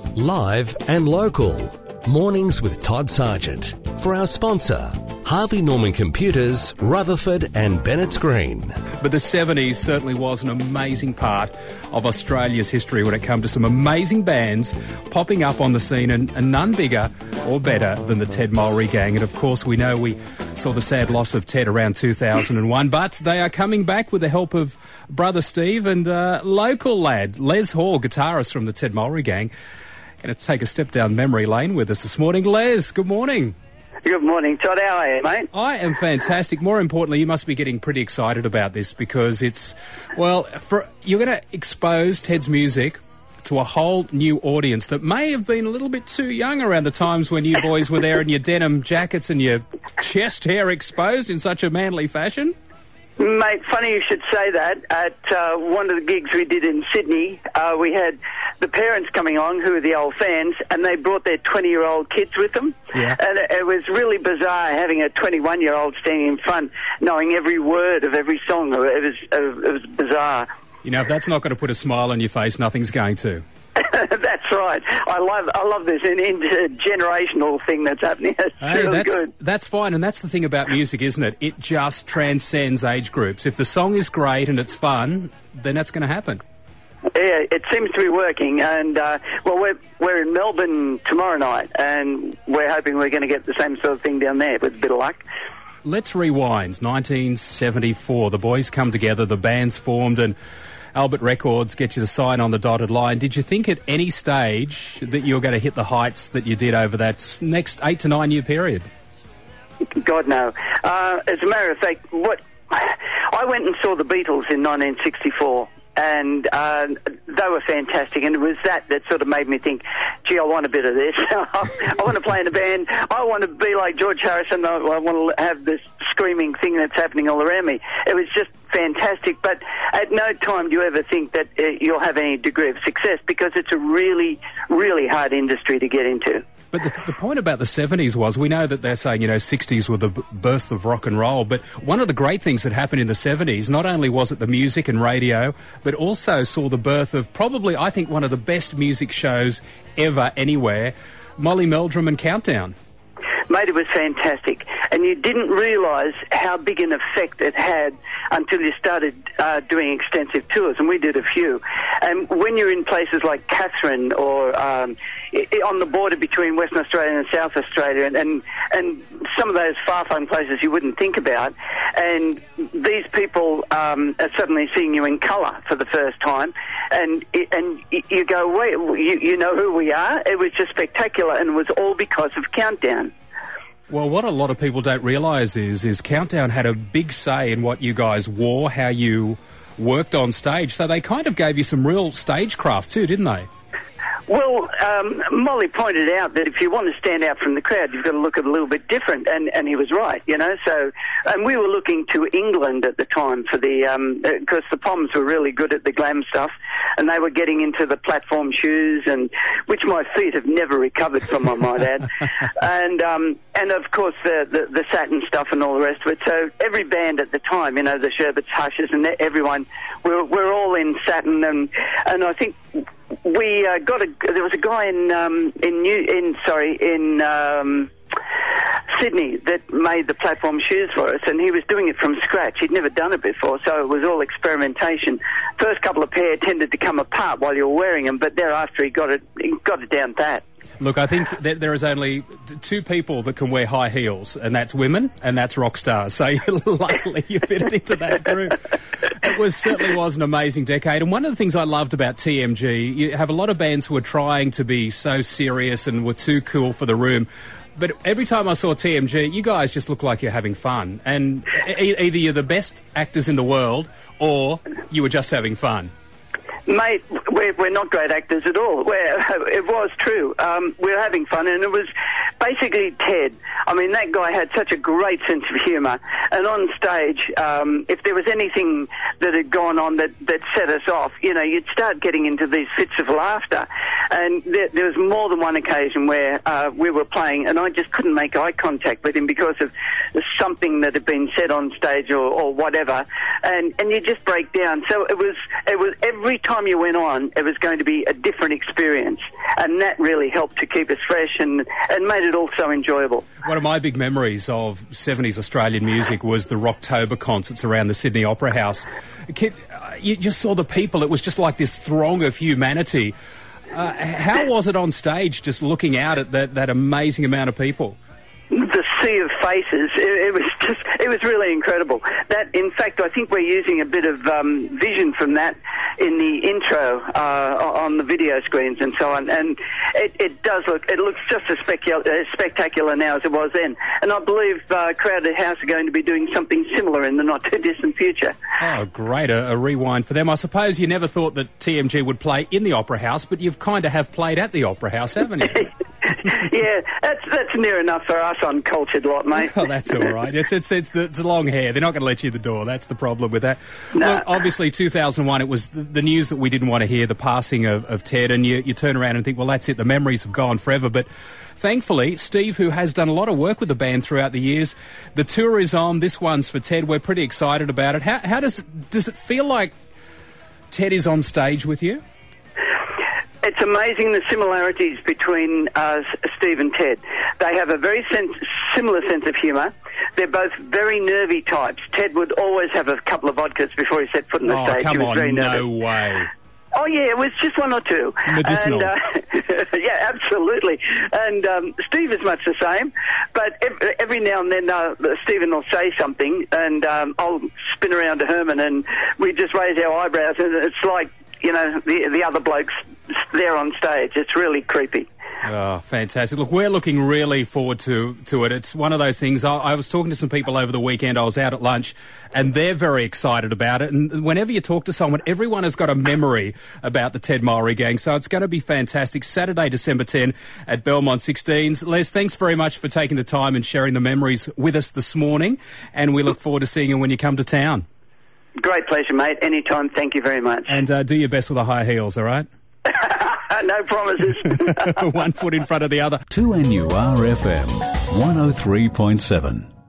Live and local. Mornings with Todd Sargent. For our sponsor, Harvey Norman Computers, Rutherford and Bennett's Green. But the 70s certainly was an amazing part of Australia's history when it came to some amazing bands popping up on the scene, and none bigger or better than the Ted Mulry Gang. And of course, we know we saw the sad loss of Ted around 2001, but they are coming back with the help of brother Steve and local lad Les Hall, guitarist from the Ted Mulry Gang. Going to take a step down memory lane with us this morning. Les, good morning. Good morning, Todd. How are you, mate? I am fantastic. More importantly, you must be getting pretty excited about this because it's, well, you're going to expose Ted's music to a whole new audience that may have been a little bit too young around the times when you boys were there in your denim jackets and your chest hair exposed in such a manly fashion. Mate, funny you should say that. At one of the gigs we did in Sydney, we had the parents coming on who were the old fans, and they brought their 20-year-old kids with them. Yeah. And it was really bizarre having a 21-year-old standing in front, knowing every word of every song. It was bizarre. You know, if that's not going to put a smile on your face, nothing's going to. That's right. I love this intergenerational thing that's happening. It's really good. That's fine, and that's the thing about music, isn't it? It just transcends age groups. If the song is great and it's fun, then that's going to happen. Yeah, it seems to be working, and well, we're in Melbourne tomorrow night, and we're hoping we're going to get the same sort of thing down there with a bit of luck. Let's rewind. 1974. The boys come together, the band's formed, and Albert Records get you to sign on the dotted line. Did you think at any stage that you were going to hit the heights that you did over that next 8 to 9 year period? God, no. As a matter of fact, I went and saw the Beatles in 1964. And they were fantastic, and it was that sort of made me think, gee, I want a bit of this. I want to play in a band. I want to be like George Harrison. I want to have this screaming thing that's happening all around me. It was just fantastic, but at no time do you ever think that you'll have any degree of success, because it's a really, really hard industry to get into. But the point about the 70s was, we know that they're saying, 60s were the birth of rock and roll, but one of the great things that happened in the 70s, not only was it the music and radio, but also saw the birth of probably, I think, one of the best music shows ever, anywhere, Molly Meldrum and Countdown. Mate, it was fantastic. And you didn't realise how big an effect it had until you started doing extensive tours, and we did a few. And when you're in places like Katherine or on the border between Western Australia and South Australia, and some of those far-flung places you wouldn't think about, and these people are suddenly seeing you in colour for the first time, and you go, wait, you know who we are? It was just spectacular, and it was all because of Countdown. Well, what a lot of people don't realise is Countdown had a big say in what you guys wore, how you worked on stage. So they kind of gave you some real stagecraft too, didn't they? Well, Molly pointed out that if you want to stand out from the crowd, you've got to look a little bit different, and he was right, So, and we were looking to England at the time for because the Poms were really good at the glam stuff, and they were getting into the platform shoes, and which my feet have never recovered from, I might add, and of course the satin stuff and all the rest of it. So every band at the time, the Sherbets, Hushes, and everyone, we're all in satin, and I think. We there was a guy in Sydney that made the platform shoes for us, and he was doing it from scratch. He'd never done it before, so it was all experimentation. First couple of pair tended to come apart while you were wearing them, but thereafter he got it down pat. Look, I think that there is only two people that can wear high heels, and that's women, and that's rock stars. So luckily you fitted into that group. It certainly was an amazing decade. And one of the things I loved about TMG, you have a lot of bands who are trying to be so serious and were too cool for the room. But every time I saw TMG, you guys just look like you're having fun. And either you're the best actors in the world or you were just having fun. Mate, we're not great actors at all. It was true. We were having fun, and it was basically Ted. I mean, that guy had such a great sense of humour. And on stage, if there was anything that had gone on that set us off, you'd start getting into these fits of laughter. And there was more than one occasion where we were playing, and I just couldn't make eye contact with him because of something that had been said on stage or whatever. And you just break down. So it was every time you went on, it was going to be a different experience. and that really helped to keep us fresh and made it all so enjoyable. One of my big memories of 70s Australian music was the Rocktober concerts around the Sydney Opera House. You just saw the people. It was just like this throng of humanity. How was it on stage, just looking out at that amazing amount of people? The sea of faces, it was really incredible. That, in fact, I think we're using a bit of vision from that in the intro on the video screens and so on, and it looks just as spectacular now as it was then. And I believe Crowded House are going to be doing something similar in the not too distant future. Oh, great, a rewind for them. I suppose you never thought that TMG would play in the Opera House, but you've kind of have played at the Opera House, haven't you? Yeah, that's near enough for us uncultured lot, mate. Oh, that's all right. It's the long hair. They're not going to let you in the door. That's the problem with that. No. Look, obviously, 2001, it was the news that we didn't want to hear, the passing of Ted, and you turn around and think, well, that's it. The memories have gone forever. But thankfully, Steve, who has done a lot of work with the band throughout the years, the tour is on. This one's for Ted. We're pretty excited about it. How does it feel like Ted is on stage with you? It's amazing the similarities between Steve and Ted. They have a very similar sense of humour. They're both very nervy types. Ted would always have a couple of vodkas before he set foot on the stage. Come he was on, very nervous. no way. Oh, yeah, it was just one or two. Medicinal. And, yeah, absolutely. And Steve is much the same. But every now and then Stephen will say something, and I'll spin around to Herman, and we just raise our eyebrows, and it's like, you know, the other blokes there on stage. It's really creepy. Oh, fantastic. Look, we're looking really forward to it. It's one of those things. I was talking to some people over the weekend. I was out at lunch, and they're very excited about it. And whenever you talk to someone, everyone has got a memory about the Ted Mowry Gang. So it's going to be fantastic. Saturday, December 10 at Belmont 16s. Les, thanks very much for taking the time and sharing the memories with us this morning. And we look forward to seeing you when you come to town. Great pleasure, mate. Anytime. Thank you very much. And do your best with the high heels, all right? No promises. One foot in front of the other. 2NURFM 103.7.